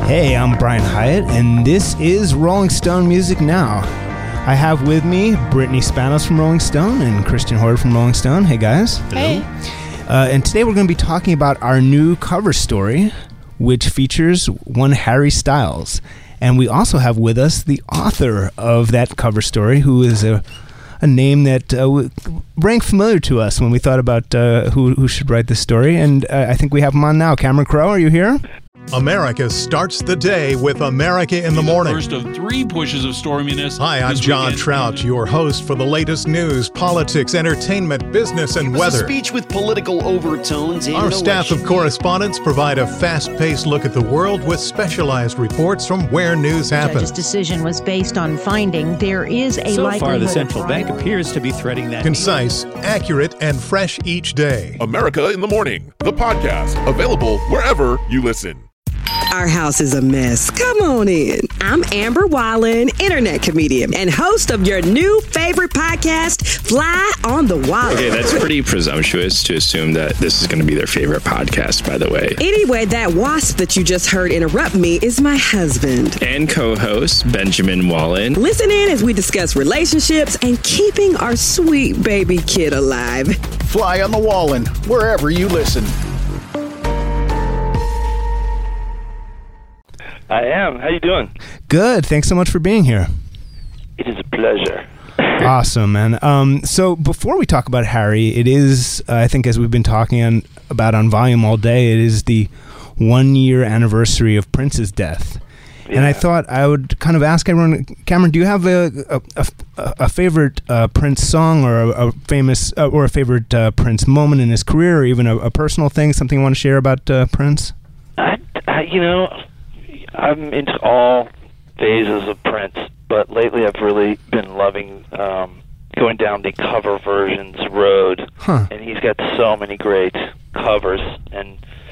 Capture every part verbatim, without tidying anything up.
Hey, I'm Brian Hyatt, and this is Rolling Stone Music Now. I have with me Brittany Spanos from Rolling Stone and Christian Horde from Rolling Stone. Hey, guys. Hey. Uh, and today we're going to be talking about our new cover story, which features one Harry Styles. And we also have with us the author of that cover story, who is a a name that uh, rang familiar to us when we thought about uh, who who should write this story. And uh, I think we have him on now. Cameron Crowe, are you here? America starts the day with America in the Morning. The first of three pushes of storminess. Hi, I'm John weekend. Trout, your host for the latest news, politics, entertainment, business, and it was weather. A speech with political overtones. And Our no staff of correspondents provide a fast-paced look at the world with specialized reports from where news The happens. judge's decision was based on finding there is a so likelihood far, the of central fraud. bank appears to be threading that. Concise, accurate, and fresh each day. America in the Morning, the podcast, available wherever you listen. Our house is a mess. Come on in. I'm Amber Wallen, internet comedian and host of your new favorite podcast, Fly on the Wall. Okay, that's pretty presumptuous to assume that this is going to be their favorite podcast, by the way. Anyway, that wasp that you just heard interrupt me is my husband. And co-host, Benjamin Wallen. Listen in as we discuss relationships and keeping our sweet baby kid alive. Fly on the Wallen, wherever you listen. I am. How you doing? Good. Thanks so much for being here. It is a pleasure. Awesome, man. Um, so before we talk about Harry, it is, uh, I think as we've been talking on, about on Volume all day, it is the one-year anniversary of Prince's death. Yeah. And I thought I would kind of ask everyone, Cameron, do you have a a, a, a favorite uh, Prince song or a, a famous uh, or a favorite uh, Prince moment in his career, or even a, a personal thing, something you want to share about uh, Prince? I, I, you know... I'm into all phases of Prince, but lately I've really been loving um, going down the cover versions road, huh. and he's got so many great covers. And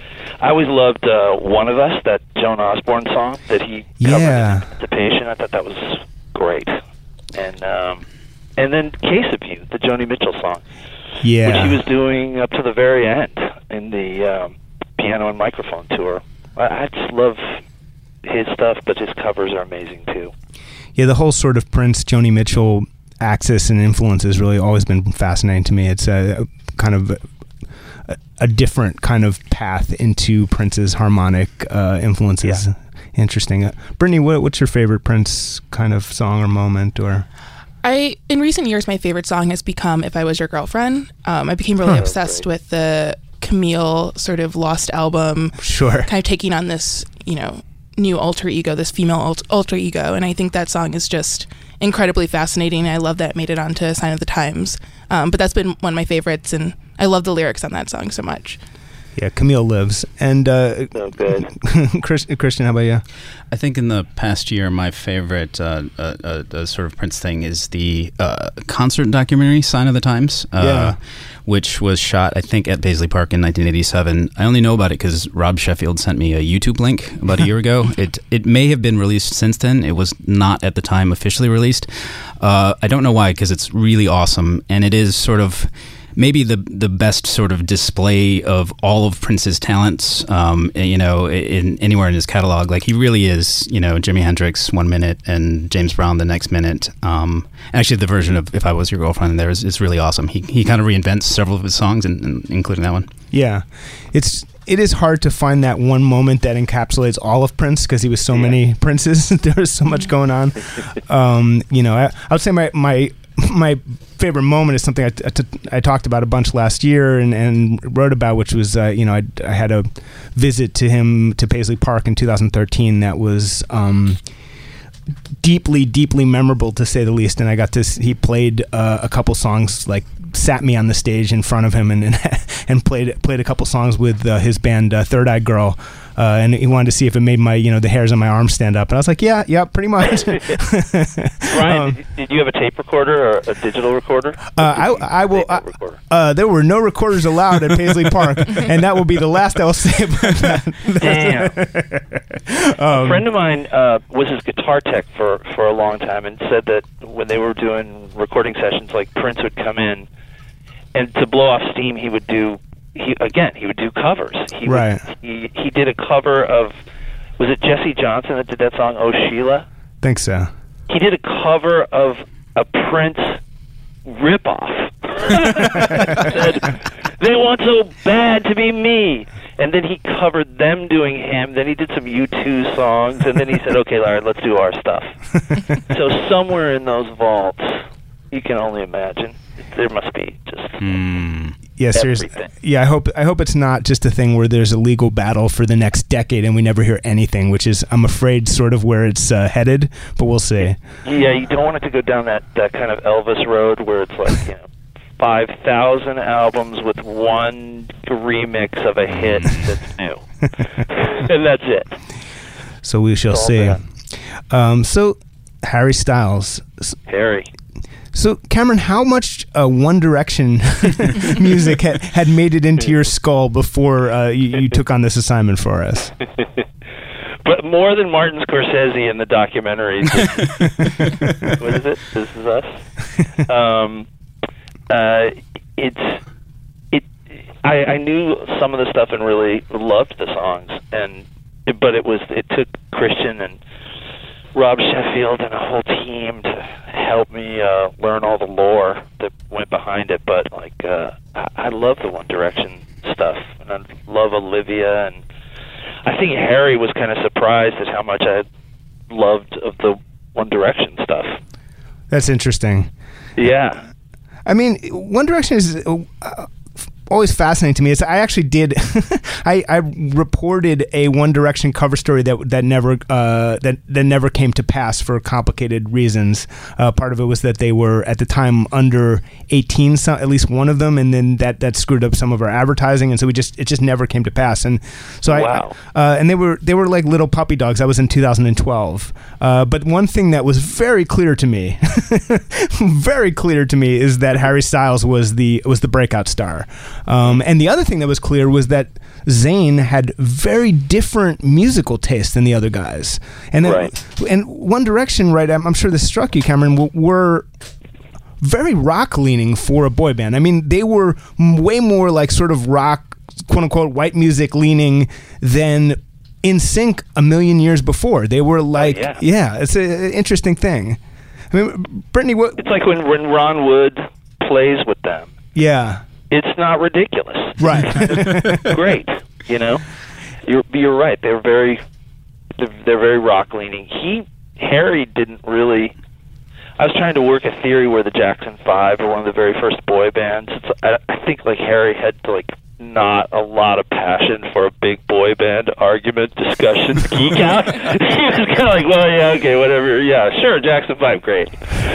I always loved uh, One of Us, that Joan Osborne song that he covered yeah. in Emancipation. I thought that was great. And um, and then Case of You, the Joni Mitchell song, yeah. which he was doing up to the very end in the um, piano and microphone tour. I, I just love his stuff, but his covers are amazing too. Yeah, the whole sort of Prince, Joni Mitchell axis and influence has really always been fascinating to me. It's a, a kind of a, a different kind of path into Prince's harmonic uh, influences. Yeah. Interesting. Uh, Brittany, what, what's your favorite Prince kind of song or moment? Or I in recent years, my favorite song has become "If I Was Your Girlfriend." Um, I became really huh. obsessed with the Camille sort of lost album. Sure. Kind of taking on this, you know, new alter ego, this female alt- alter ego, and I think that song is just incredibly fascinating. I love that it made it onto Sign of the Times, um, but that's been one of my favorites, and I love the lyrics on that song so much. Yeah, Camille lives. And uh, so good. Christian, how about you? I think in the past year, my favorite uh, uh, uh, uh, sort of Prince thing is the uh, concert documentary, Sign of the Times, uh, yeah. which was shot, I think, at Paisley Park in nineteen eighty-seven. I only know about it because Rob Sheffield sent me a YouTube link about a year ago. It it may have been released since then. It was not at the time officially released. Uh, I don't know why, because it's really awesome, and it is sort of maybe the the best sort of display of all of Prince's talents, um, you know, in anywhere in his catalog. Like, he really is, you know, Jimi Hendrix one minute and James Brown the next minute. Um, actually, the version of "If I Was Your Girlfriend" there is, is really awesome. He he kind of reinvents several of his songs, and, and including that one. Yeah, it's it is hard to find that one moment that encapsulates all of Prince, because he was so yeah. many Princes. There was so much going on. Um, you know, I, I would say my my. My favorite moment is something I, t- I talked about a bunch last year and, and wrote about, which was, uh, you know, I, I had a visit to him to Paisley Park in two thousand thirteen that was um, deeply, deeply memorable, to say the least. And I got to, he played uh, a couple songs, like sat me on the stage in front of him and and, and played played a couple songs with uh, his band uh, Third Eye Girl. Uh, and he wanted to see if it made my, you know, the hairs on my arms stand up. And I was like, yeah, yeah, pretty much. Brian, um, did, did you have a tape recorder or a digital recorder? Uh, I, I will. Uh, uh, there were no recorders allowed at Paisley Park, and that will be the last I will say about that. Damn. um, a friend of mine uh, was his guitar tech for, for a long time, and said that when they were doing recording sessions, like Prince would come in, and to blow off steam, he would do. He again, he would do covers. He right. Would, he he did a cover of was it Jesse Johnson that did that song, Oh Sheila? Think so. He did a cover of a Prince ripoff. Said, they want so bad to be me. And then he covered them doing him. Then he did some U two songs. And then he said, okay, Larry, let's do our stuff. So somewhere in those vaults, you can only imagine, there must be just mm. yeah, seriously. everything. Yeah, I hope I hope it's not just a thing where there's a legal battle for the next decade and we never hear anything, which is, I'm afraid, sort of where it's uh, headed. But we'll see. Yeah, you don't want it to go down that, that kind of Elvis road where it's like, you know, five thousand albums with one remix of a hit that's new. And that's it. So we shall see. Um, so, Harry Styles. Harry. So, Cameron, how much uh, One Direction music had, had made it into your skull before uh, you, you took on this assignment for us? But more than Martin Scorsese in the documentary. What is it? This Is Us? Um... Uh, it's it. I, I knew some of the stuff and really loved the songs, and but it was it took Christian and Rob Sheffield and a whole team to help me uh, learn all the lore that went behind it. But like, uh, I, I love the One Direction stuff, and I love Olivia, and I think Harry was kind of surprised at how much I loved of the One Direction stuff. That's interesting. Yeah. I mean, One Direction is uh, always fascinating to me. It's, I actually did, I, I reported a One Direction cover story that that never uh, that that never came to pass for complicated reasons. Uh, part of it was that they were at the time under eighteen, so, at least one of them, and then that, that screwed up some of our advertising, and so we just it just never came to pass. And so wow. I uh, and they were they were like little puppy dogs. That was in two thousand twelve. Uh, but one thing that was very clear to me, very clear to me, is that Harry Styles was the was the breakout star. Um, and the other thing that was clear was that Zayn had very different musical taste than the other guys. And right. it, and One Direction, right? I'm, I'm sure this struck you, Cameron. W- were very rock leaning for a boy band. I mean, they were m- way more like sort of rock, quote unquote, white music leaning than N Sync a million years before. They were like, oh, yeah. yeah, it's an interesting thing. I mean, Brittany, what? It's like when, when Ron Wood plays with them. Yeah. It's not ridiculous. Right. It's great. You know, you're you're right. They're very they're, they're very rock leaning. He Harry didn't really. I was trying to work a theory where the Jackson Five are one of the very first boy bands. It's, I, I think like Harry had like not a lot of passion for a big boy band argument, discussion, geek out. He was kind of like, well, yeah, okay, whatever. Yeah, sure, Jackson Five, great.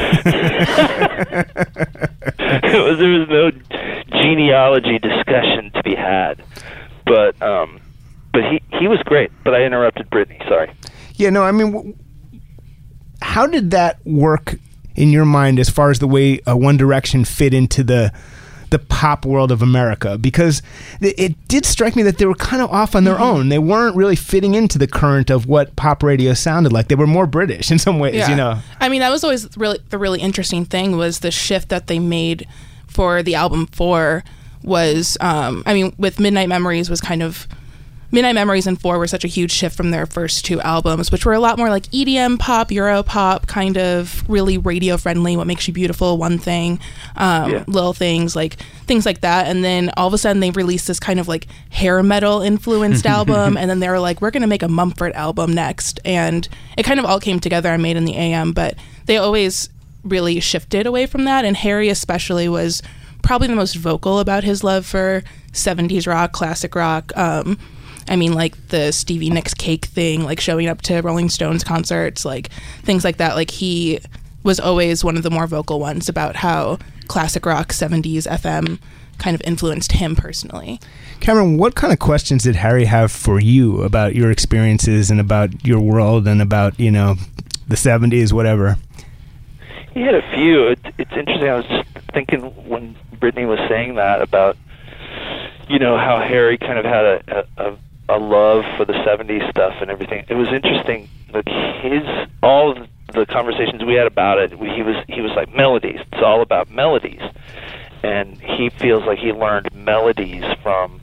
it was, there was no genealogy discussion to be had, but um, but he he was great. But I interrupted Brittany. Sorry. Yeah, no, I mean, w- how did that work in your mind as far as the way uh, One Direction fit into the the pop world of America? Because it, it did strike me that they were kind of off on their mm-hmm. own. They weren't really fitting into the current of what pop radio sounded like. They were more British in some ways, yeah. you know. I mean, that was always really the really interesting thing was the shift that they made for the album four was, um, I mean, with Midnight Memories was kind of, Midnight Memories and four were such a huge shift from their first two albums, which were a lot more like E D M pop, Euro pop, kind of really radio friendly, What Makes You Beautiful, One Thing, um, yeah. Little Things, like things like that. And then all of a sudden they released this kind of like hair metal influenced album. And then they were like, we're going to make a Mumford album next. And it kind of all came together and Made in the A M, but they always really shifted away from that. And Harry especially was probably the most vocal about his love for seventies rock, classic rock. Um, I mean, like the Stevie Nicks Cake thing, like showing up to Rolling Stones concerts, like things like that. Like he was always one of the more vocal ones about how classic rock, seventies F M kind of influenced him personally. Cameron, what kind of questions did Harry have for you about your experiences and about your world and about, you know, the seventies, whatever? He had a few. It, it's interesting. I was just thinking when Brittany was saying that about, you know, how Harry kind of had a, a, a love for the seventies stuff and everything. It was interesting. Like his, all of the conversations we had about it, he was he was like melodies. It's all about melodies, and he feels like he learned melodies from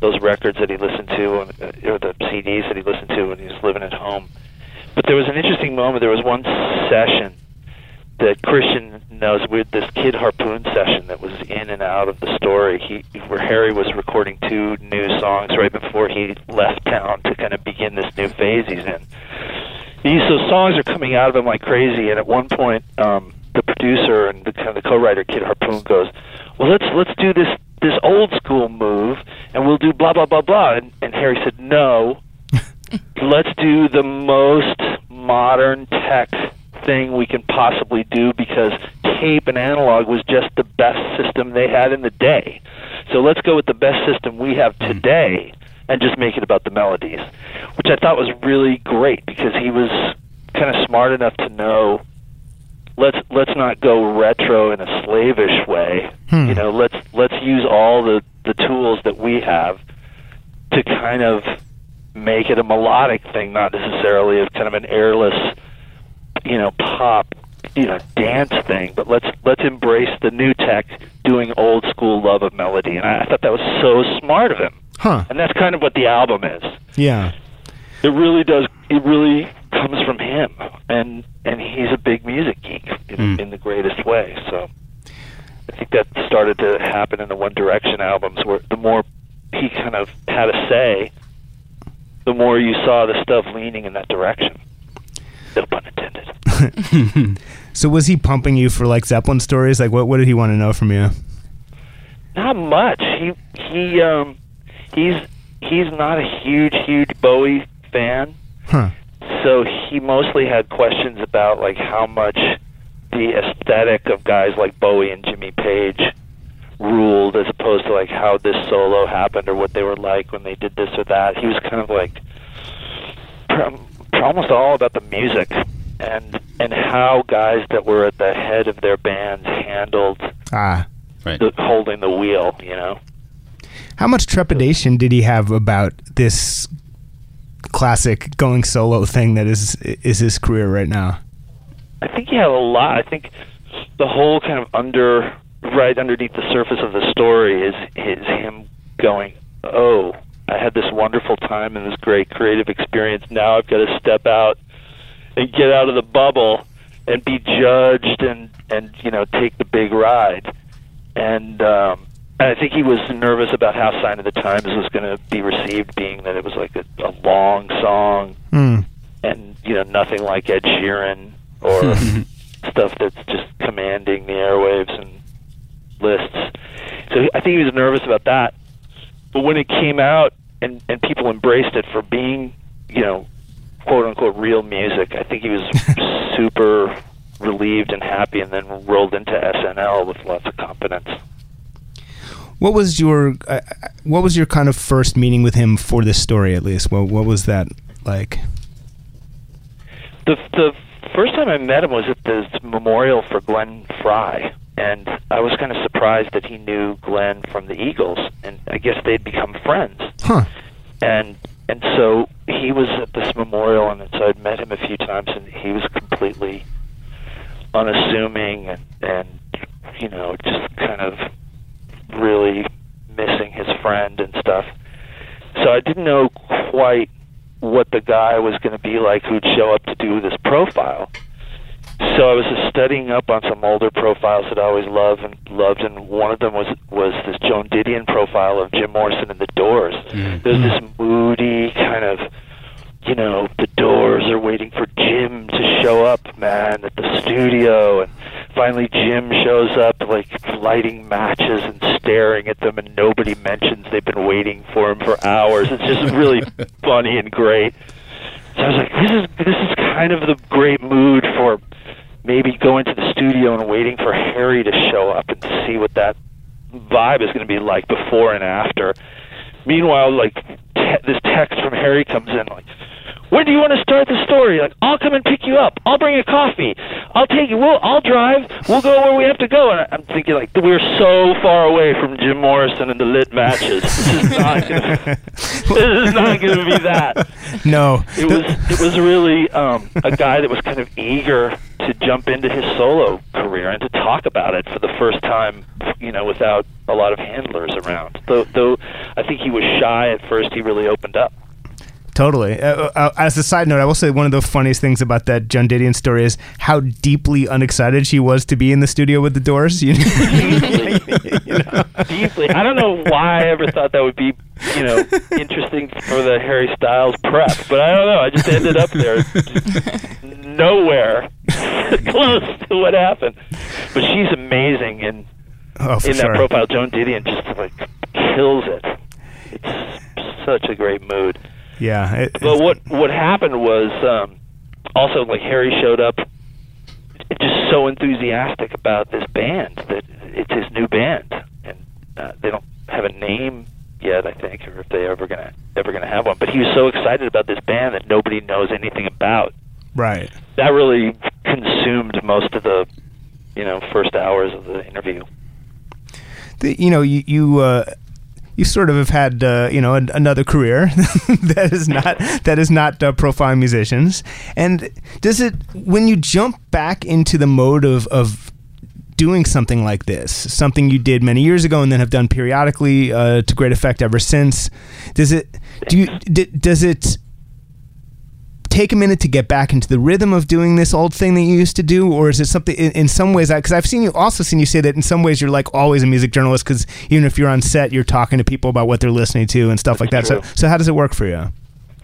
those records that he listened to, or the C Ds that he listened to when he was living at home. But there was an interesting moment. There was one session that Christian knows, with this Kid Harpoon session that was in and out of the story, he, where Harry was recording two new songs right before he left town to kind of begin this new phase he's in. These so songs are coming out of him like crazy, and at one point, um, the producer and the kind of the co-writer Kid Harpoon goes, "Well, let's let's do this this old school move, and we'll do blah blah blah blah." And, and Harry said, "No, let's do the most modern tech thing we can possibly do, because tape and analog was just the best system they had in the day. So let's go with the best system we have today and just make it about the melodies," which I thought was really great, because he was kind of smart enough to know, let's let's not go retro in a slavish way. Hmm. You know, let's let's use all the, the tools that we have to kind of make it a melodic thing, not necessarily a kind of an airless, you know, pop, you know, dance thing, but let's let's embrace the new tech doing old school love of melody. And I, I thought that was so smart of him. Huh. And that's kind of what the album is. Yeah. It really does, it really comes from him. And and he's a big music geek in, mm. in the greatest way. So I think that started to happen in the One Direction albums, where the more he kind of had a say, the more you saw the stuff leaning in that direction. No pun intended. So was he pumping you for like Zeppelin stories? Like what what did he want to know from you? Not much. He he um he's he's not a huge huge Bowie fan. Huh. So he mostly had questions about like how much the aesthetic of guys like Bowie and Jimmy Page ruled, as opposed to like how this solo happened or what they were like when they did this or that. He was kind of like almost all about the music and and how guys that were at the head of their bands handled ah, right. the, holding the wheel, you know. How much trepidation did he have about this classic going solo thing that is is his career right now? I think he had a lot. I think the whole kind of under right underneath the surface of the story is is him going, oh, I had this wonderful time and this great creative experience. Now I've got to step out and get out of the bubble and be judged and, and you know, take the big ride. And um, I think he was nervous about how Sign of the Times was going to be received, being that it was like a, a long song mm. and, you know, nothing like Ed Sheeran or stuff that's just commanding the airwaves and lists. So I think he was nervous about that. But when it came out and, and people embraced it for being, you know, quote-unquote real music, I think he was super relieved and happy, and then rolled into S N L with lots of confidence. What was your uh, what was your kind of first meeting with him for this story, at least? What, what was that like? The, the first time I met him was at this memorial for Glenn Frey. And I was kind of surprised that he knew Glenn from the Eagles, and I guess they'd become friends. Huh. And and so he was at this memorial, and so I'd met him a few times, and he was completely unassuming and, and you know, just kind of really missing his friend and stuff. So I didn't know quite what the guy was going to be like who'd show up to do this profile. So I was just studying up on some older profiles that I always loved and loved, and one of them was was this Joan Didion profile of Jim Morrison and the Doors. Mm-hmm. There's this moody kind of, you know, the Doors are waiting for Jim to show up, man, at the studio, and finally Jim shows up, like lighting matches and staring at them, and nobody mentions they've been waiting for him for hours. It's just really funny and great. So I was like, this is this is kind of the great mood for maybe going to the studio and waiting for Harry to show up and to see what that vibe is going to be like before and after. Meanwhile, like, te- this text from Harry comes in, like, when do you want to start the story? Like, I'll come and pick you up. I'll bring a coffee. I'll take you. We'll, I'll drive. We'll go where we have to go. And I'm thinking, like, we're so far away from Jim Morrison and the lit matches. This is not gonna, this is not going to be that. No. It was, it was really um, a guy that was kind of eager to jump into his solo career and to talk about it for the first time, you know, without a lot of handlers around. Though, though I think he was shy at first, he really opened up. Totally. Uh, uh, as a side note, I will say one of the funniest things about that Joan Didion story is how deeply unexcited she was to be in the studio with the Doors. You know? Deeply. You know? Deeply. I don't know why I ever thought that would be, you know, interesting for the Harry Styles prep, but I don't know. I just ended up there, just nowhere close to what happened. But she's amazing, and oh, in sure. that profile, Joan Didion just like kills it. It's such a great mood. Yeah. It, but what what happened was um, also like Harry showed up just so enthusiastic about this band that it's his new band, and uh, they don't have a name yet, I think, or if they ever gonna ever gonna have one. But he was so excited about this band that nobody knows anything about. Right. That really consumed most of the, you know, first hours of the interview. The, you know, you. you uh You sort of have had, uh, you know, an, another career that is not that is not uh, profile musicians. And does it, when you jump back into the mode of, of doing something like this, something you did many years ago and then have done periodically uh, to great effect ever since, does it do you d- does it take a minute to get back into the rhythm of doing this old thing that you used to do, or is it something in, in some ways? Because I've seen you also seen you say that in some ways you're like always a music journalist, because even if you're on set, you're talking to people about what they're listening to and stuff like that. So, so how does it work for you?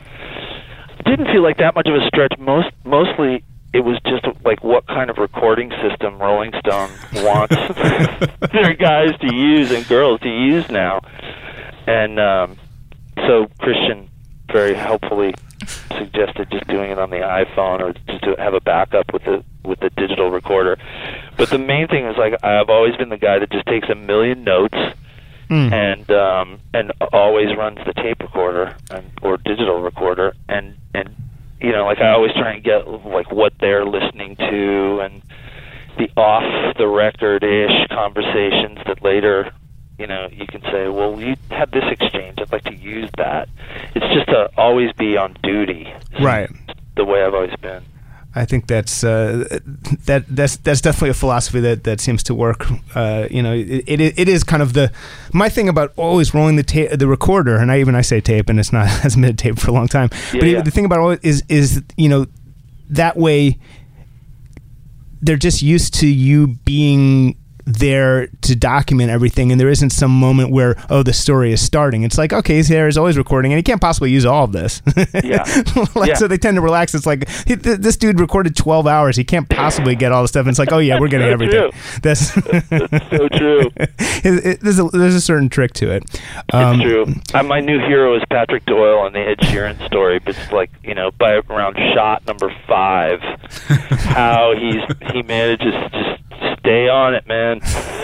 It didn't feel like that much of a stretch. Most mostly, it was just like what kind of recording system Rolling Stone wants their guys to use and girls to use now, and um, so Christian very helpfully suggested just doing it on the iPhone or just to have a backup with the with the digital recorder. But the main thing is, like, I've always been the guy that just takes a million notes mm. and um, and always runs the tape recorder and, or digital recorder, and and you know, like I always try and get like what they're listening to and the off the record ish conversations that later, you know, you can say, well, we had this exchange, I'd like to use that. It's just to always be on duty. Right. The way I've always been. I think that's uh, that that's that's definitely a philosophy that, that seems to work. Uh, you know, it, it it is kind of the my thing about always rolling the tape, the recorder, and I even I say tape, and it's not has been tape for a long time. Yeah, but yeah. the thing about it is is you know, that way they're just used to you being there to document everything, and there isn't some moment where, oh, the story is starting. It's like, okay, he's there, he's always recording, and he can't possibly use all of this. Yeah. like, yeah. So they tend to relax. It's like, he, th- this dude recorded twelve hours. He can't possibly get all the stuff. And it's like, oh, yeah, we're getting so everything. True. That's, That's so true. it, it, there's, a, there's a certain trick to it. Um, it's true. Uh, my new hero is Patrick Doyle on the Ed Sheeran story, but it's like, you know, by around shot number five, how he's he manages to just stay on it, man.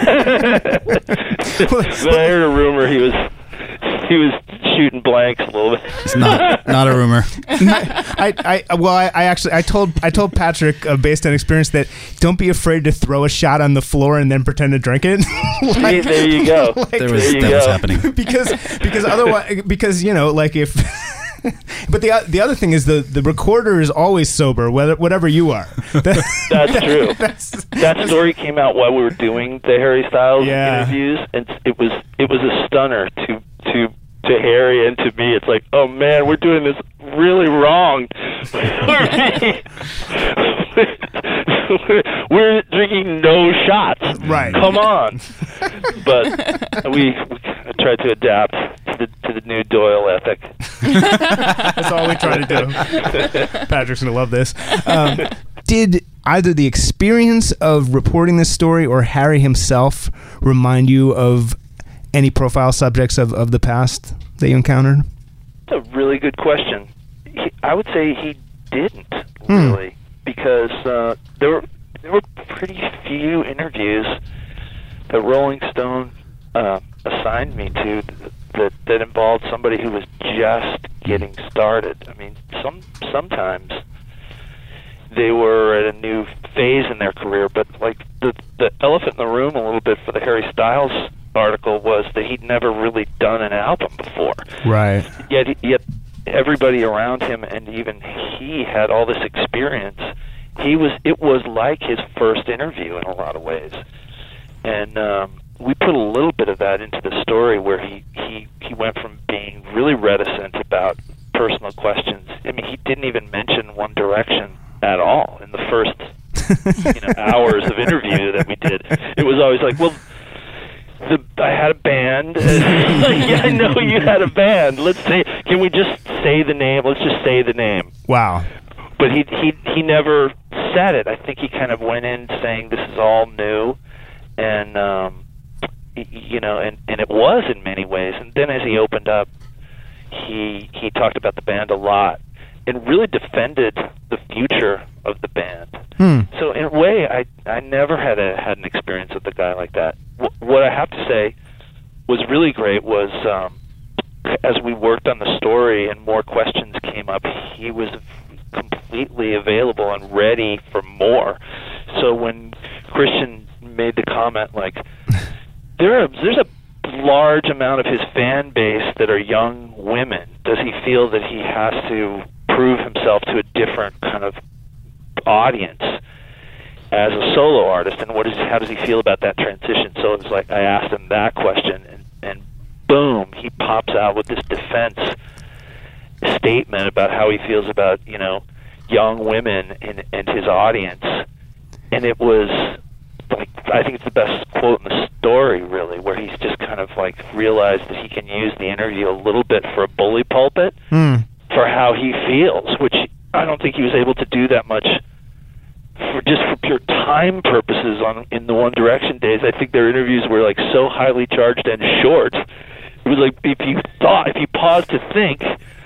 But I heard a rumor he was he was shooting blanks a little bit. It's not not a rumor. I, I well I, I actually I told I told Patrick uh, based on experience that don't be afraid to throw a shot on the floor and then pretend to drink it. like, there you go. Like, there was there you that go. was happening because because otherwise because you know like if. But the the other thing is the, the recorder is always sober, whether whatever you are. That, that's true. That's, that story came out while we were doing the Harry Styles yeah. interviews, and it was it was a stunner to to to Harry and to me. It's like, oh man, we're doing this really wrong. We're drinking no shots. Right. Come on. But we, we tried to adapt to the, to the new Doyle ethic. That's all we try to do. Patrick's going to love this. Um, did either the experience of reporting this story or Harry himself remind you of any profile subjects of, of the past that you encountered? That's a really good question. He, I would say he didn't, hmm. really. Because uh, there were there were pretty few interviews that Rolling Stone uh, assigned me to that that involved somebody who was just getting started. I mean, some sometimes they were at a new phase in their career, but like the the elephant in the room a little bit for the Harry Styles article was that he'd never really done an album before. Right. Yet yet. Everybody around him and even he had all this experience. He was it was like his first interview in a lot of ways, and um, we put a little bit of that into the story where he, he, he went from being being really reticent about personal questions. I mean, he didn't even mention One Direction at all in the first you know, hours of interview that we did. It was always like, well, the, I had a band. Yeah, I know you had a band. Let's say, can we just say the name? Let's just say the name. Wow. But he he he never said it. I think he kind of went in saying this is all new, and um, you know, and, and it was in many ways. And then as he opened up, he he talked about the band a lot and really defended the future of the band. Hmm. So in a way, I I never had a had an experience with a guy like that. W- what I have to say was really great was um, as we worked on the story and more questions came up, he was completely available and ready for more. So when Christian made the comment like, there are, there's a large amount of his fan base that are young women, does he feel that he has to prove himself to a different kind of audience as a solo artist, and what is how does he feel about that transition? So it's like I asked him that question, and, and boom, he pops out with this defense statement about how he feels about, you know, young women and, and his audience. And it was like, I think it's the best quote in the story, really, where he's just kind of like realized that he can use the interview a little bit for a bully pulpit Mm. for how he feels, which I don't think he was able to do that much for just for pure time purposes on in the One Direction days. I think their interviews were like so highly charged and short. It was like if you thought, if you paused to think,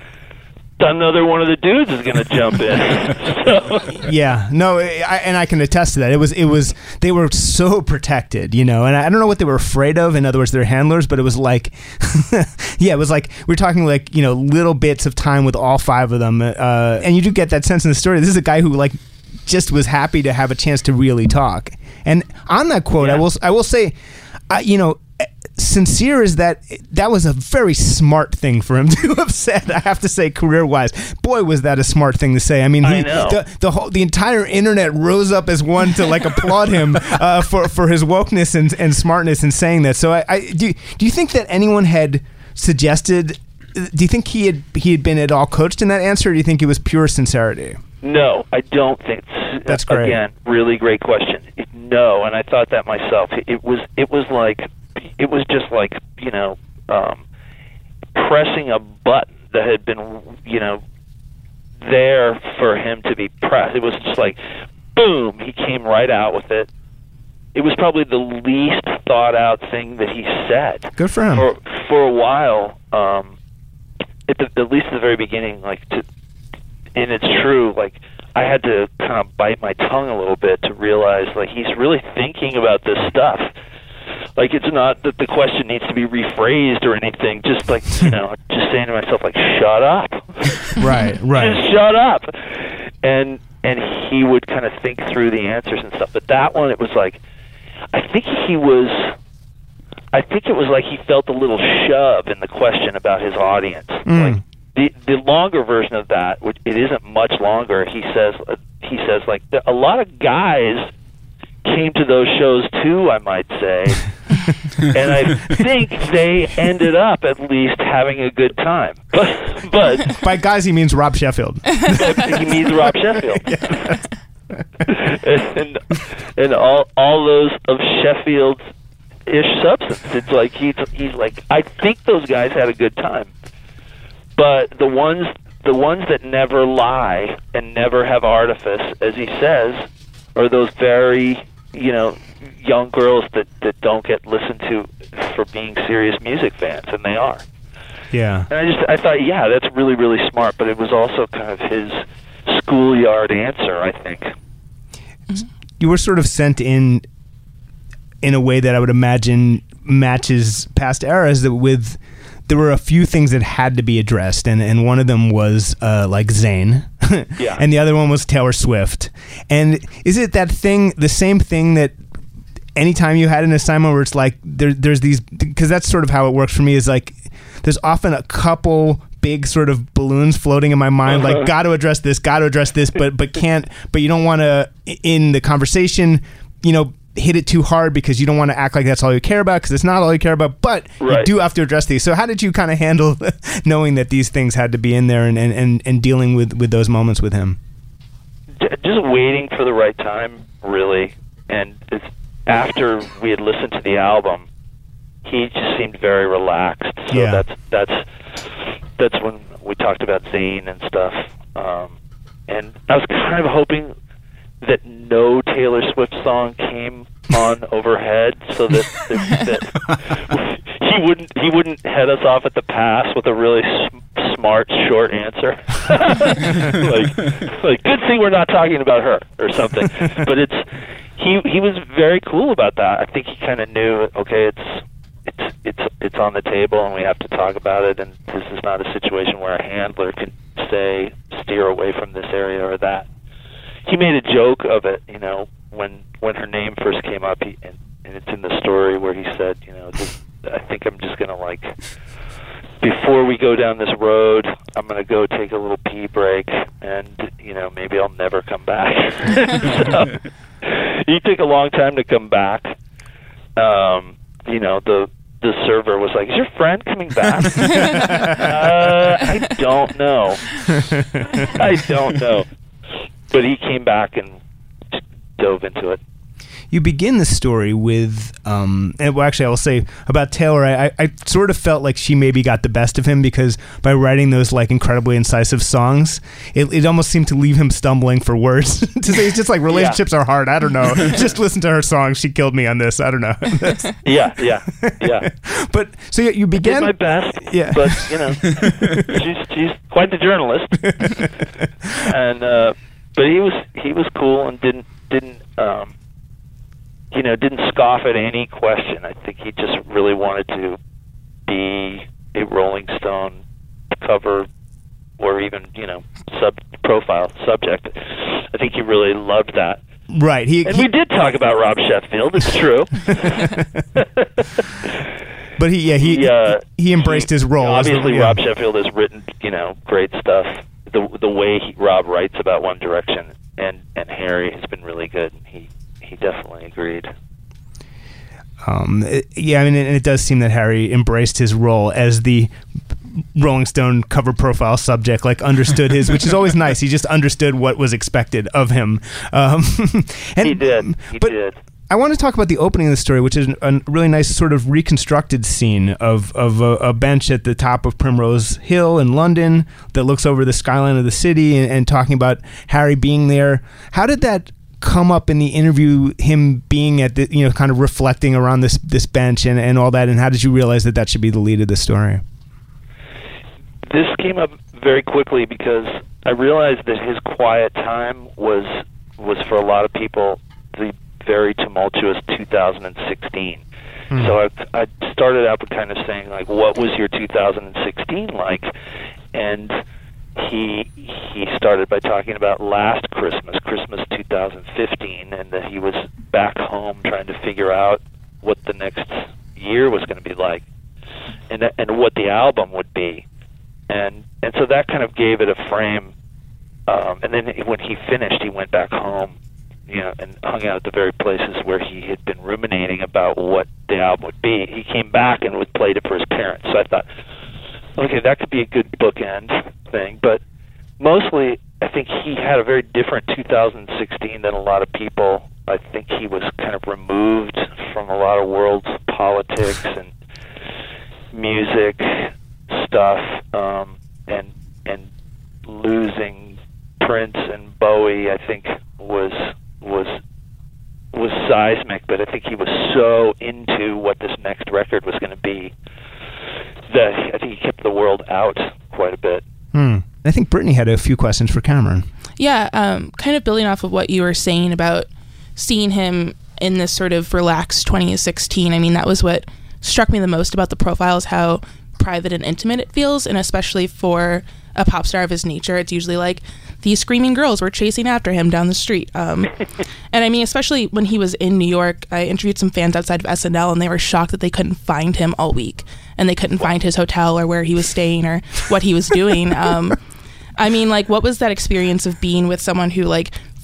another one of the dudes is going to jump in. So. Yeah, no, I, and I can attest to that. It was, it was, they were so protected, you know, and I don't know what they were afraid of. In other words, their handlers, but it was like, yeah, it was like, we're talking like, you know, little bits of time with all five of them. Uh, and you do get that sense in the story. This is a guy who like just was happy to have a chance to really talk. And on that quote, Yeah. I will, I will say, uh, you know, sincere is that that was a very smart thing for him to have said. I have to say, career-wise, boy, was that a smart thing to say. I mean, he, I know. the the whole the entire internet rose up as one to like applaud him uh, for for his wokeness and, and smartness in saying that. So, I, I do. Do you think that anyone had suggested? Do you think he had he had been at all coached in that answer, or do you think it was pure sincerity? No, I don't think. That's great. Again, really great question. No, and I thought that myself. It, it was it was like. It was just like, you know, um, pressing a button that had been, you know, there for him to be pressed. It was just like, boom, he came right out with it. It was probably the least thought out thing that he said. Good for him. For, for a while, um, at, the, at least at the very beginning, like, to, and it's true, like, I had to kind of bite my tongue a little bit to realize, like, he's really thinking about this stuff. Like, it's not that the question needs to be rephrased or anything. Just like, you know, just saying to myself, like, shut up. Right, right. Just shut up. And and he would kind of think through the answers and stuff. But that one, it was like, I think he was, I think it was like he felt a little shove in the question about his audience. Mm. Like, the the longer version of that, which it isn't much longer, he says, uh, he says, like, a lot of guys came to those shows too, I might say. And I think they ended up at least having a good time. But, but by guys, he means Rob Sheffield. He means Rob Sheffield. and and all all those of Sheffield's ish substance. It's like he's he's like, I think those guys had a good time. But the ones the ones that never lie and never have artifice, as he says, are those very, you know, young girls that, that don't get listened to for being serious music fans, and they are. Yeah. And I just I thought, yeah, that's really, really smart, but it was also kind of his schoolyard answer, I think. You were sort of sent in in a way that I would imagine matches past eras, that with there were a few things that had to be addressed, and, and one of them was uh, like Zayn, yeah. and the other one was Taylor Swift. And is it that thing, the same thing that anytime you had an assignment where it's like there, there's these, because that's sort of how it works for me, is like there's often a couple big sort of balloons floating in my mind, uh-huh. like got to address this, got to address this, but but can't, but you don't want to in the conversation, you know. hit it too hard because you don't want to act like that's all you care about, because it's not all you care about, but right. you do have to address these. So how did you kind of handle knowing that these things had to be in there and, and, and, and dealing with, with those moments with him? Just waiting for the right time, really. And it's, after we had listened to the album, he just seemed very relaxed. So yeah. that's that's that's when we talked about Zayn and stuff. Um, and I was kind of hoping that no Taylor Swift song came on overhead, so that, that, that he wouldn't he wouldn't head us off at the pass with a really sm- smart short answer, like like good thing we're not talking about her or something. But it's he he was very cool about that. I think he kind of knew, okay, it's it's it's it's on the table and we have to talk about it, and this is not a situation where a handler can say steer away from this area or that. He made a joke of it, you know, when when her name first came up, he, and, and it's in the story where he said, you know, this, I think I'm just going to, like, before we go down this road, I'm going to go take a little pee break, and, you know, maybe I'll never come back. So, he took a long time to come back. Um, you know, the the server was like, is your friend coming back? uh, I don't know. I don't know. But he came back and dove into it. You begin the story with, um, and well, actually, I will say about Taylor. I, I sort of felt like she maybe got the best of him, because by writing those like incredibly incisive songs, it, it almost seemed to leave him stumbling for words. To say it's just like relationships yeah. are hard. I don't know. Just listen to her song. She killed me on this. I don't know. yeah, yeah, yeah. But so you began. I did my best. Yeah, but you know, she's she's quite the journalist, and uh, but he was he was cool and didn't didn't. Um, you know, didn't scoff at any question. I think he just really wanted to be a Rolling Stone cover or even, you know, sub-profile subject. I think he really loved that. Right. He, and he, we did talk about Rob Sheffield, it's true. But he, yeah, he he, uh, he embraced he, his role. Obviously, yeah. Rob Sheffield has written, you know, great stuff. The the way he, Rob writes about One Direction and, and Harry has been really good. He He definitely agreed. Um, it, yeah, I mean, and it does seem that Harry embraced his role as the Rolling Stone cover profile subject, like understood his, which is always nice. He just understood what was expected of him. Um, and, he did. He but did. I want to talk about the opening of the story, which is a really nice sort of reconstructed scene of, of a, a bench at the top of Primrose Hill in London that looks over the skyline of the city, and, and talking about Harry being there. How did that come up in the interview, him being at the, you know, kind of reflecting around this this bench and, and all that, and how did you realize that that should be the lead of the story? This came up very quickly because I realized that his quiet time was was for a lot of people the very tumultuous two thousand sixteen. Mm. So I, I started out with kind of saying, like, what was your two thousand sixteen like? And he he started by talking about last Christmas, Christmas two thousand fifteen, and that he was back home trying to figure out what the next year was going to be like, and and what the album would be, and and so that kind of gave it a frame. Um, and then when he finished, he went back home, you know, and hung out at the very places where he had been ruminating about what the album would be. He came back and would played it for his parents. So I thought, okay, that could be a good bookend thing, but mostly I think he had a very different two thousand sixteen than a lot of people. I think he was kind of removed from a lot of world politics and music stuff, um, and and losing Prince and Bowie, I think, was was was seismic, but I think he was so into what this next record was going to be that I think he kept the world out quite a bit. Hmm. I think Brittany had a few questions for Cameron. Yeah, um, kind of building off of what you were saying about seeing him in this sort of relaxed twenty sixteen. I mean, that was what struck me the most about the profile, is how private and intimate it feels, and especially for a pop star of his nature, it's usually like these screaming girls were chasing after him down the street. Um, and I mean, especially when he was in New York, I interviewed some fans outside of S N L, and they were shocked that they couldn't find him all week, and they couldn't find his hotel or where he was staying or what he was doing. Um, I mean, like, what was that experience of being with someone who, like,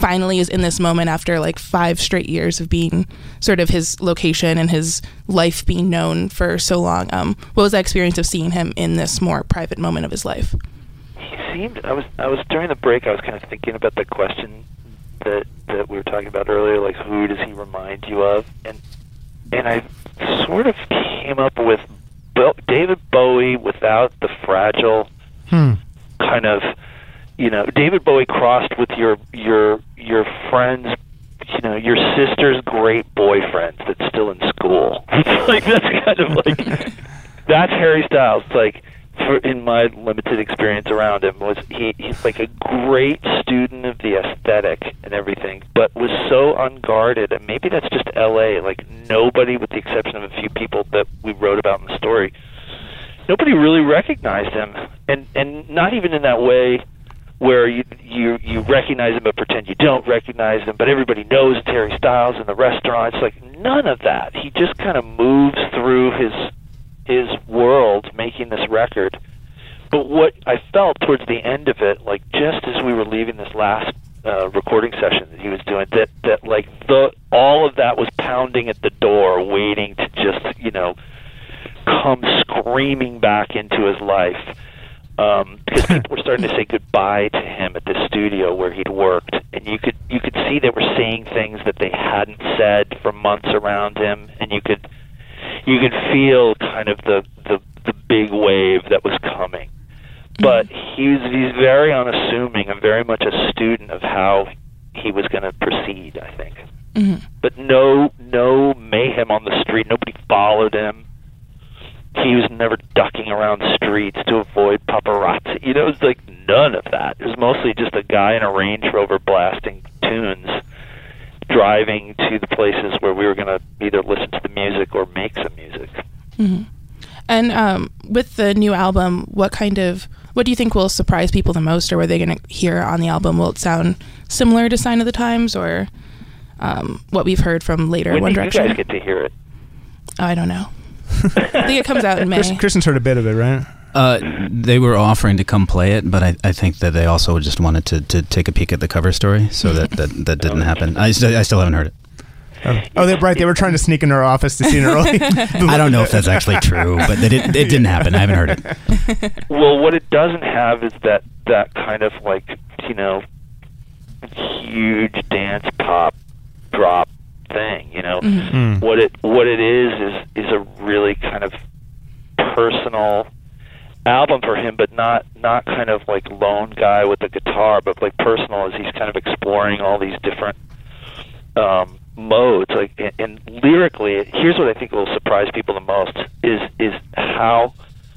finally is in this moment after like five straight years of being sort of his location and his life being known for so long. Um, what was that experience of seeing him in this more private moment of his life? He seemed. I was. I was during the break. I was kind of thinking about the question that that we were talking about earlier. Like, who does he remind you of? And and I sort of came up with Bo- David Bowie without the fragile hmm. kind of. You know, David Bowie crossed with your your your friend's, you know, your sister's great boyfriend that's still in school. It's like that's kind of like that's Harry Styles. Like, for, in my limited experience around him, was he he's like a great student of the aesthetic and everything, but was so unguarded. And maybe that's just L A. Like nobody, with the exception of a few people that we wrote about in the story, nobody really recognized him, and and not even in that way where you you you recognize him but pretend you don't recognize him, but everybody knows it's Harry Styles in the restaurant. It's like none of that. He just kind of moves through his his world making this record. But what I felt towards the end of it, like just as we were leaving this last uh, recording session that he was doing, that that like the all of that was pounding at the door, waiting to just, you know, come screaming back into his life. Um, because people were starting to say goodbye to him at the studio where he'd worked, and you could you could see they were saying things that they hadn't said for months around him, and you could you could feel kind of the the, the big wave that was coming. But he's he's very unassuming and very much a student of how he was going to proceed, I think. Mm-hmm. But no no mayhem on the street. Nobody followed him. He was never ducking around streets to avoid paparazzi. You know, it was like none of that. It was mostly just a guy in a Range Rover blasting tunes, driving to the places where we were going to either listen to the music or make some music. Mm-hmm. And um, with the new album, what kind of, what do you think will surprise people the most, or what are they going to hear on the album? Will it sound similar to Sign of the Times, or um, what we've heard from later when One do Direction? you guys get to hear it? Oh, I don't know. I think it comes out in May. Chris, Kristen's heard a bit of it, right? Uh, they were offering to come play it, but I, I think that they also just wanted to, to take a peek at the cover story, so that, that, that didn't happen. I, st- I still haven't heard it. Oh, oh they're right. They were trying to sneak into our office to see it early. I don't know if that's actually true, but they did, it didn't happen. I haven't heard it. Well, what it doesn't have is that, that kind of like, you know, huge dance pop drop thing, you know. Mm-hmm. What it what it is is is a really kind of personal album for him, but not not kind of like lone guy with a guitar, but like personal as he's kind of exploring all these different um, modes. Like and, and lyrically, here's what I think will surprise people the most is is how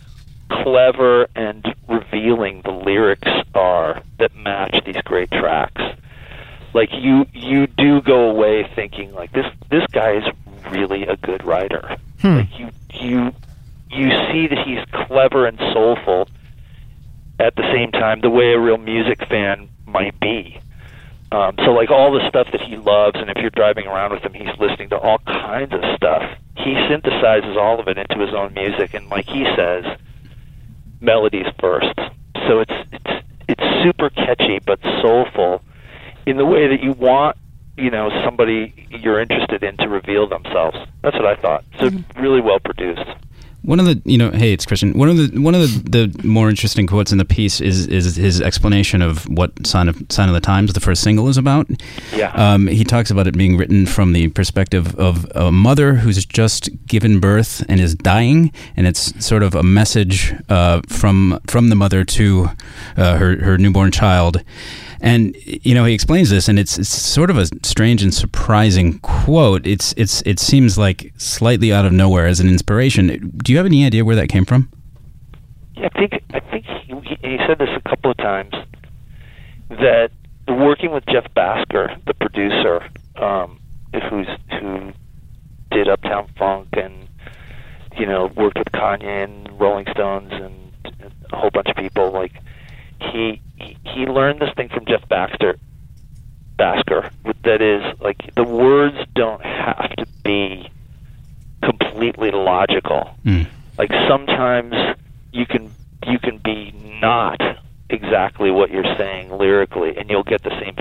clever and revealing the lyrics are that match these great tracks. Like you, you do go away thinking like this. This guy is really a good writer. Hmm. Like you, you, you see that he's clever and soulful at the same time, the way a real music fan might be. Um, so like all the stuff that he loves, and if you're driving around with him, he's listening to all kinds of stuff. He synthesizes all of it into his own music, and like he says, melodies first. So it's it's it's super catchy but soulful in the way that you want, you know, somebody you're interested in to reveal themselves. That's what I thought. So mm-hmm. really well produced. One of the, you know, hey, it's Christian. One of the one of the, the more interesting quotes in the piece is is his explanation of what Sign of Sign of the Times, the first single, is about. Yeah. Um, he talks about it being written from the perspective of a mother who's just given birth and is dying, and it's sort of a message uh, from from the mother to uh, her her newborn child. And you know, he explains this, and it's, it's sort of a strange and surprising quote. It's it's it seems like slightly out of nowhere as an inspiration. Do you have any idea where that came from? Yeah, I think I think he, he said this a couple of times, that working with Jeff Basker, the producer, um, who's who did Uptown Funk and you know worked with Kanye and Rolling Stones and, and a whole bunch of people, like. He, he he learned this thing from Jeff Baxter, Basker, that is, like, the words don't have to be completely logical. Mm. Like, sometimes you can you can be not exactly what you're saying lyrically, and you'll get the same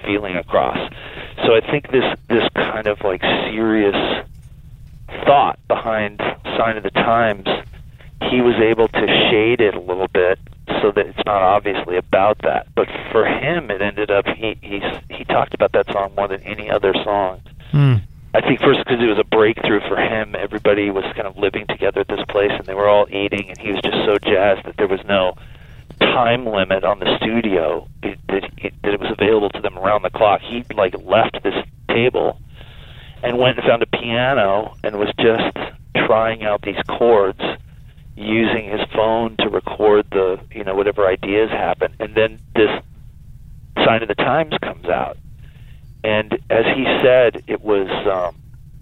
feeling across. So I think this this kind of like serious thought behind Sign of the Times, he was able to shade it a little bit so that it's not obviously about that. But for him, it ended up, he he, he talked about that song more than any other song. Mm. I think first because it was a breakthrough for him. Everybody was kind of living together at this place, and they were all eating, and he was just so jazzed that there was no time limit on the studio, it, that, it, that it was available to them around the clock. He like left this table and went and found a piano and was just trying out these chords, using his phone to record the, you know, whatever ideas happen. And then this Sign of the Times comes out. And as he said, it was um,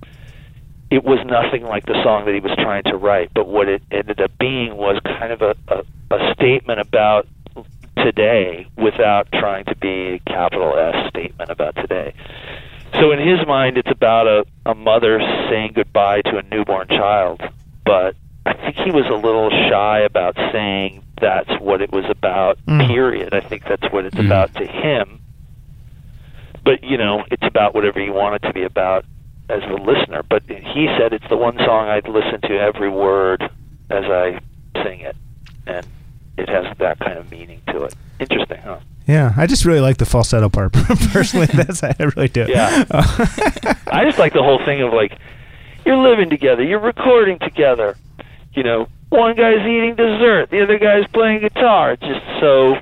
it was nothing like the song that he was trying to write, but what it ended up being was kind of a, a, a statement about today without trying to be a capital S statement about today. So in his mind, it's about a, a mother saying goodbye to a newborn child, but I think he was a little shy about saying that's what it was about, mm. period. I think that's what it's mm. about to him. But, you know, it's about whatever you want it to be about as the listener. But he said it's the one song I'd listen to every word as I sing it, and it has that kind of meaning to it. Interesting, huh? Yeah, I just really like the falsetto part. Personally, that's I really do. Yeah. I just like the whole thing of, like, you're living together, you're recording together. You know, one guy's eating dessert, the other guy's playing guitar. It's just so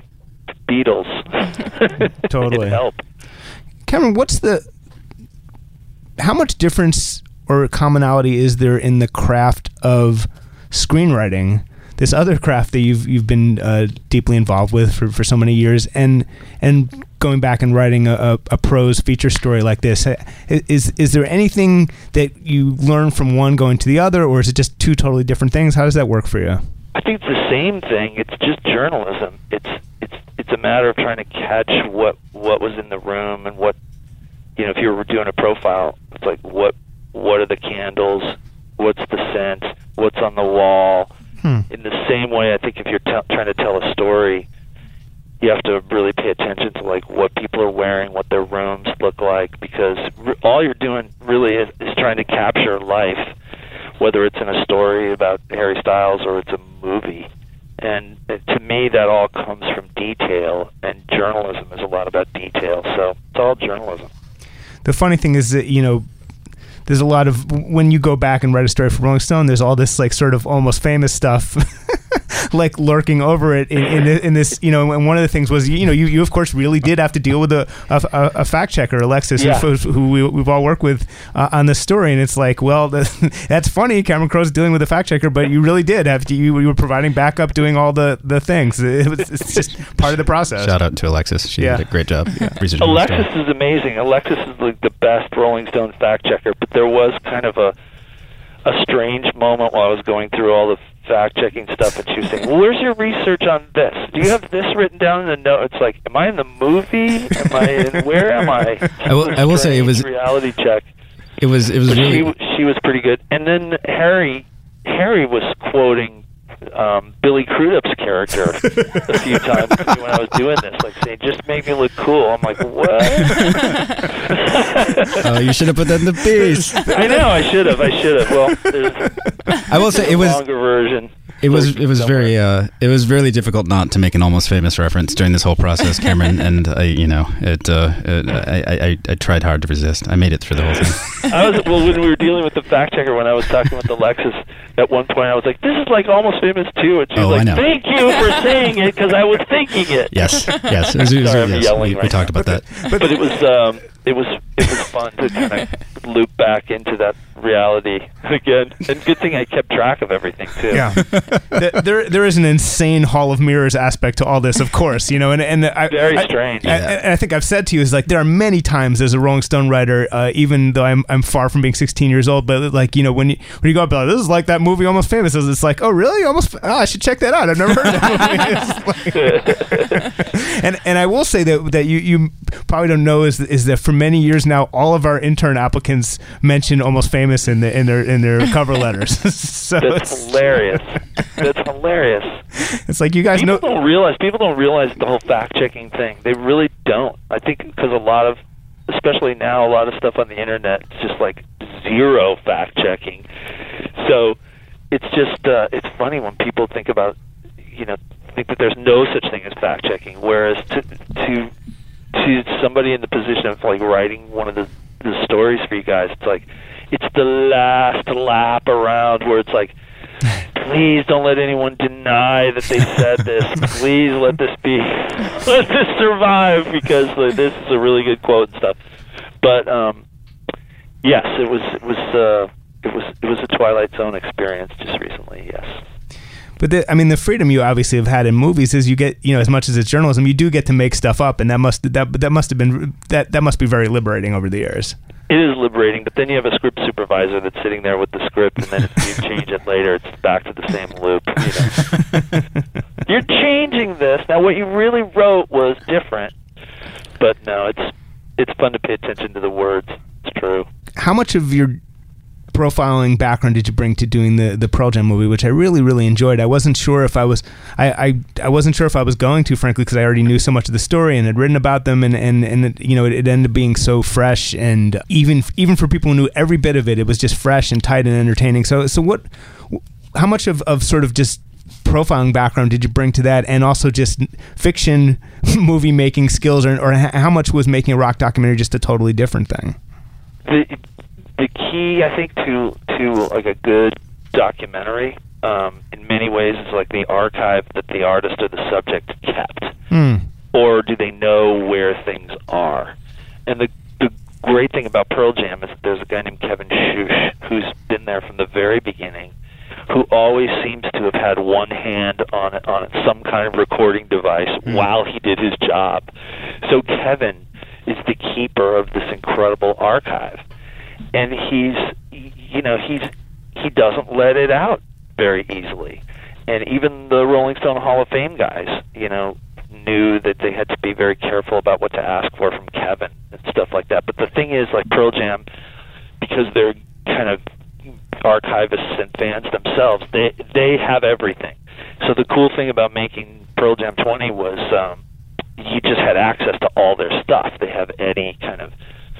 Beatles. Totally. It helped. Cameron, what's the... How much difference or commonality is there in the craft of screenwriting, this other craft that you've you've been uh, deeply involved with for, for so many years, and and going back and writing a, a, a prose feature story like this? Is is there anything that you learn from one going to the other, or is it just two totally different things? How does that work for you? I think it's the same thing. It's just journalism. It's it's it's a matter of trying to catch what what was in the room and what, you know, if you were doing a profile, it's like what what are the candles, what's the scent, what's on the wall. Hmm. In the same way, I think if you're t- trying to tell a story, you have to really pay attention to like what people are wearing, what their rooms look like, because re- all you're doing really is, is trying to capture life, whether it's in a story about Harry Styles or it's a movie. And uh, to me, that all comes from detail, and journalism is a lot about detail. So it's all journalism. The funny thing is that, you know, there's a lot of, when you go back and write a story for Rolling Stone, there's all this like sort of almost famous stuff like lurking over it in, in, in this, you know, and one of the things was, you know, you, you of course really did have to deal with a, a, a fact checker, Alexis, yeah. who, who we, we've all worked with uh, on this story. And it's like, well, the, that's funny. Cameron Crowe's dealing with a fact checker, but you really did have to, you, you were providing backup, doing all the, the things. It was, it's just part of the process. Shout out to Alexis. She yeah. did a great job. Yeah. Alexis is amazing. Alexis is like the best Rolling Stone fact checker, but there was kind of a a strange moment while I was going through all the fact-checking stuff, and she was saying, well, where's your research on this? Do you have this written down in the note? It's like, am I in the movie? Am I in, where am I? I will, I will say it was... reality check. It was, it was but really... She, she was pretty good. And then Harry, Harry was quoting um, Billy Crudup's character a few times when I was doing this, like saying, just make me look cool. I'm like, what? Oh, you should have put that in the piece. I know, I should have. I should have. Well, there's, I will say it was longer version. It was it was somewhere. very uh, it was really difficult not to make an Almost Famous reference during this whole process, Cameron, and I you know it, uh, it I, I I tried hard to resist. I made it through the whole thing. I was well when we were dealing with the fact checker, when I was talking with Alexis at one point, I was like, "This is like Almost Famous too," and she was oh, like, "Thank you for saying it because I was thinking it." Yes, yes, it was, it was, Sorry, I'm yes. yelling we, right we talked now. about that, but, but it was um, it was it was fun to kind of loop back into that reality again. And good thing I kept track of everything too. Yeah, there there is an insane Hall of Mirrors aspect to all this, of course, you know, and and I, very I, strange. I, yeah. I, I think I've said to you is like there are many times as a Rolling Stone writer, uh, even though I'm I'm far from being sixteen years old, but like you know when you when you go up like this is like that movie Almost Famous, it's like oh really Almost oh, I should check that out. I've never heard of that movie. Like, and and I will say that that you, you probably don't know is is that for many years now, all of our intern applicants mention Almost Famous in the in their in their cover letters. So That's it's, hilarious. That's hilarious. It's like you guys people know. don't realize people don't realize the whole fact checking thing. They really don't. I think because a lot of, especially now, a lot of stuff on the internet is just like zero fact checking. So it's just uh, it's funny when people think about, you know, think that there's no such thing as fact checking, whereas to to to somebody in the position of like writing one of the, the stories for you guys, it's like it's the last lap around where it's like, please don't let anyone deny that they said this. Please let this be, let this survive, because like, this is a really good quote and stuff. But um, yes, it was it was uh, it was it was a Twilight Zone experience just recently. Yes. But the, I mean, the freedom you obviously have had in movies is you get, you know, as much as it's journalism, you do get to make stuff up, and that must that that must have been that that must be very liberating over the years. It is liberating, but then you have a script supervisor that's sitting there with the script, and then if you change it later, it's back to the same loop. You know? You're changing this now. What you really wrote was different, but no, it's it's fun to pay attention to the words. It's true. How much of your profiling background did you bring to doing the the Pearl Jam movie, which I really really enjoyed? I wasn't sure if I was I I, I wasn't sure if I was going to, frankly, because I already knew so much of the story and had written about them, and and and it, you know, it, it ended up being so fresh, and even even for people who knew every bit of it, it was just fresh and tight and entertaining. So so what? How much of of sort of just profiling background did you bring to that, and also just fiction movie making skills, or, or how much was making a rock documentary just a totally different thing? The, The key, I think, to to like a good documentary, um, in many ways, is like the archive that the artist or the subject kept, mm. or do they know where things are? And the the great thing about Pearl Jam is that there's a guy named Kevin Schuch who's been there from the very beginning, who always seems to have had one hand on on some kind of recording device mm. while he did his job. So Kevin is the keeper of this incredible archive. And he's, you know, he's he doesn't let it out very easily. And even the Rolling Stone Hall of Fame guys, you know, knew that they had to be very careful about what to ask for from Kevin and stuff like that. But the thing is, like Pearl Jam, because they're kind of archivists and fans themselves, they they have everything. So the cool thing about making Pearl Jam twenty was um, you just had access to all their stuff. They have any kind of,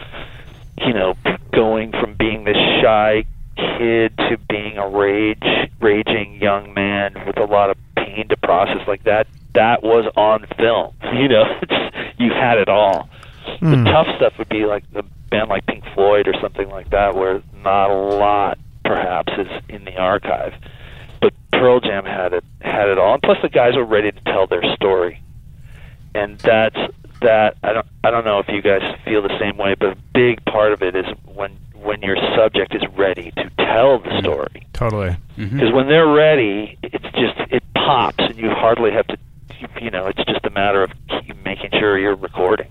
you know, going from being this shy kid to being a rage, raging young man with a lot of pain to process like that, that was on film. You know, it's, you had it all. Mm. The tough stuff would be like the band like Pink Floyd or something like that, where not a lot, perhaps, is in the archive. But Pearl Jam had it, had it all. And plus the guys were ready to tell their story. And that's that I don't I don't know if you guys feel the same way, but a big part of it is when when your subject is ready to tell the story. Totally. Because Mm-hmm. when they're ready, it's just it pops, and you hardly have to, you know, it's just a matter of making sure you're recording.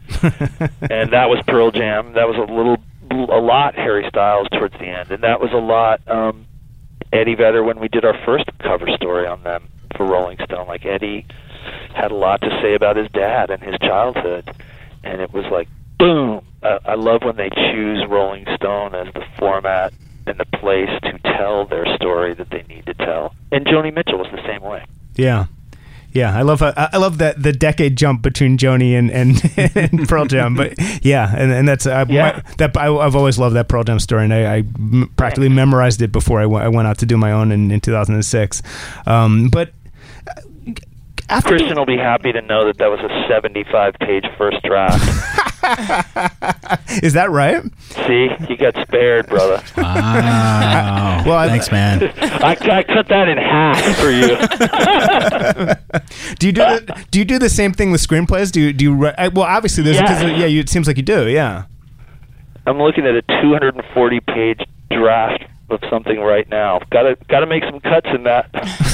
And that was Pearl Jam. That was a little a lot Harry Styles towards the end, and that was a lot um, Eddie Vedder when we did our first cover story on them for Rolling Stone. Like Eddie had a lot to say about his dad and his childhood, and it was like, boom. Uh, I love when they choose Rolling Stone as the format and the place to tell their story that they need to tell. And Joni Mitchell was the same way. Yeah. Yeah, I love uh, I love that the decade jump between Joni and, and, and Pearl Jam, but yeah, and and that's uh, yeah. my, that I, I've always loved that Pearl Jam story, and I, I m- practically memorized it before I, w- I went out to do my own in, in two thousand six. Um, but after Christian will be happy to know that that was a seventy-five page first draft. Is that right? See, you got spared, brother. Wow. Well, thanks, man. I, I cut that in half for you. do you do the, do you do the same thing with screenplays? Do you do you? Re- well, obviously, there's yeah. yeah. You, it seems like you do. Yeah. I'm looking at a two hundred forty page draft of something right now. Got to got to make some cuts in that.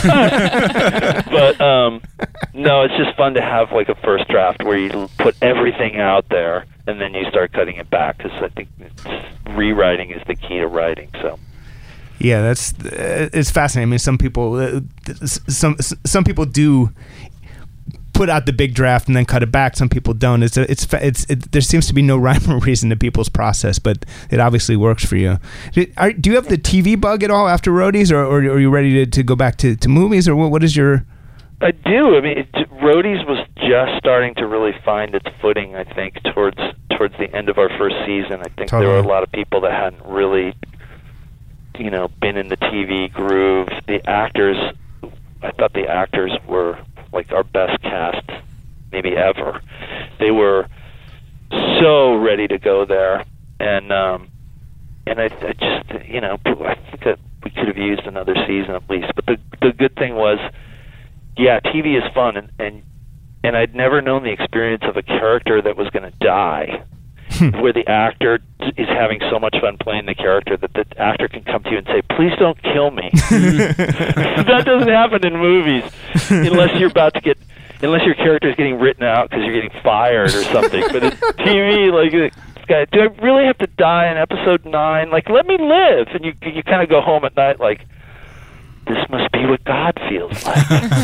But um, no, it's just fun to have like a first draft where you put everything out there and then you start cutting it back, because I think it's, rewriting is the key to writing. So. Yeah, that's uh, it's fascinating. I mean, some people, uh, some some people do put out the big draft and then cut it back. Some people don't. It's a, it's it's it, there seems to be no rhyme or reason to people's process, but it obviously works for you. Do, are, do you have the T V bug at all after Roadies, or, or are you ready to, to go back to, to movies, or what, what is your? I do. I mean, it, Roadies was just starting to really find its footing, I think, towards towards the end of our first season. I think totally. There were a lot of people that hadn't really, you know, been in the T V groove. The actors, I thought the actors were like our best cast maybe ever. They were so ready to go there, and um, and I, I just, you know, I think that we could have used another season at least. But the the good thing was, yeah, T V is fun, and, and and I'd never known the experience of a character that was going to die, where the actor is having so much fun playing the character that the actor can come to you and say, "Please don't kill me." That doesn't happen in movies unless you're about to get, unless your character is getting written out because you're getting fired or something. But in T V, like, this guy, do I really have to die in episode nine? Like, let me live. And you you kind of go home at night like, this must be what God feels like.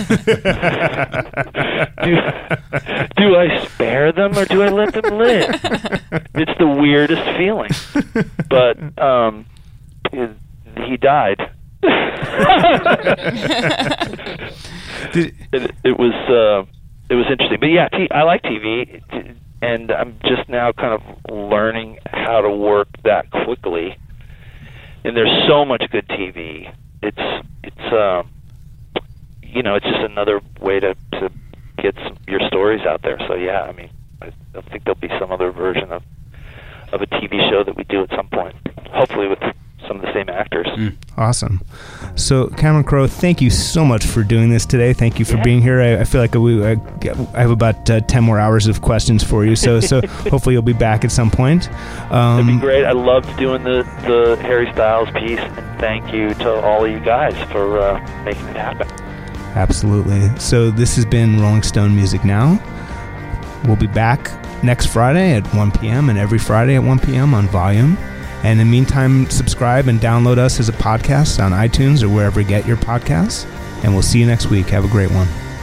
do, do I spare them or do I let them live? It's the weirdest feeling. But um, it, he died. it, it was uh, it was interesting. But yeah, t- I like T V, and I'm just now kind of learning how to work that quickly. And there's so much good T V. It's it's um, you know, it's just another way to, to get some, your stories out there. So yeah, I mean, I, I think there'll be some other version of of a T V show that we do at some point, hopefully with some of the same actors. Mm. Awesome. So Cameron Crowe, thank you so much for doing this today. Thank you for yeah. being here. I, I feel like we, I, I have about uh, ten more hours of questions for you. So so hopefully you'll be back at some point. Um, That'd be great. I loved doing the, the Harry Styles piece, and thank you to all of you guys for uh, making it happen. Absolutely. So this has been Rolling Stone Music Now. We'll be back next Friday at one p.m. and every Friday at one p.m. on Volume. And in the meantime, subscribe and download us as a podcast on iTunes or wherever you get your podcasts. And we'll see you next week. Have a great one.